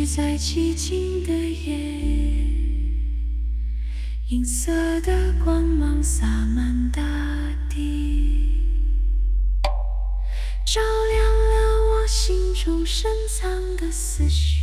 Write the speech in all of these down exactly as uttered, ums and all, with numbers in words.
在寂静的夜，银色的光芒洒满大地，照亮了我心中深藏的思绪，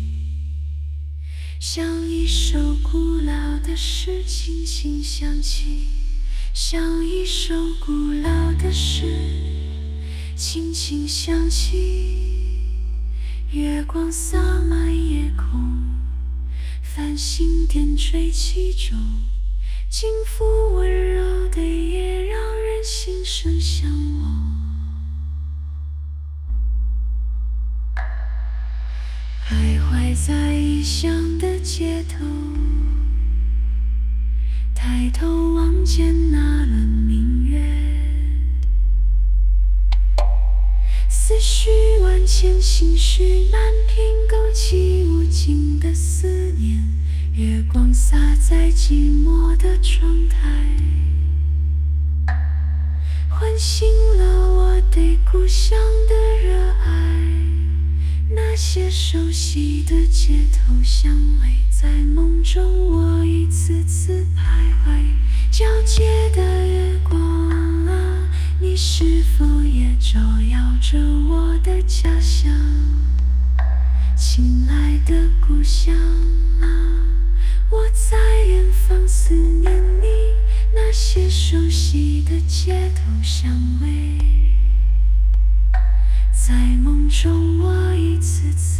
像一首古老的诗轻轻响起，像一首古老的诗轻轻响起，月光洒满夜空，繁星点缀其中，轻抚温柔的夜，让人心生向往。徘徊在异乡的街头，抬头望见那轮明月，思绪万千，心事难平，勾起无尽的思念。月光洒在寂寞的窗台，唤醒了我对故乡的热爱。那些熟悉的街头香味，在梦中我一次次徘徊。皎洁的月光啊，你是否也照耀着我的家乡？亲爱的故乡啊，我在远方思念你，那些熟悉的街头香味，在梦中我一次次